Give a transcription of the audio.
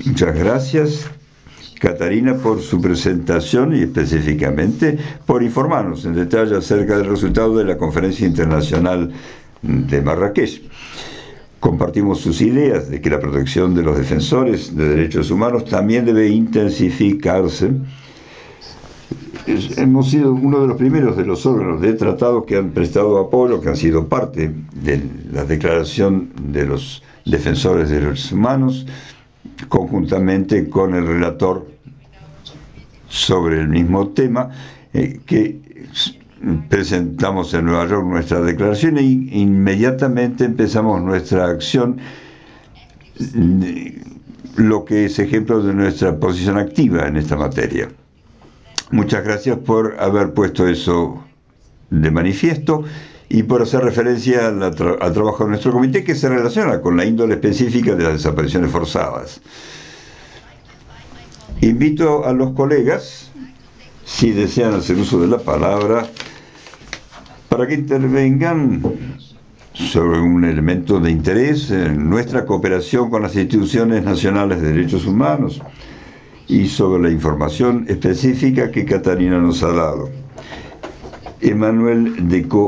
Muchas gracias, Catarina, por su presentación y específicamente por informarnos en detalle acerca del resultado de la Conferencia Internacional de Marrakech. Compartimos sus ideas de que la protección de los defensores de derechos humanos también debe intensificarse. Hemos sido uno de los primeros de los órganos de tratado que han prestado apoyo, que han sido parte de la declaración de los defensores de derechos humanos, conjuntamente con el relator sobre el mismo tema, que presentamos en Nueva York nuestra declaración e inmediatamente empezamos nuestra acción, lo que es ejemplo de nuestra posición activa en esta materia. Muchas gracias por haber puesto eso de manifiesto y por hacer referencia al trabajo de nuestro comité, que se relaciona con la índole específica de las desapariciones forzadas. Invito a los colegas, si desean hacer uso de la palabra, para que intervengan sobre un elemento de interés en nuestra cooperación con las instituciones nacionales de derechos humanos y sobre la información específica que Catarina nos ha dado. Emmanuel Decaux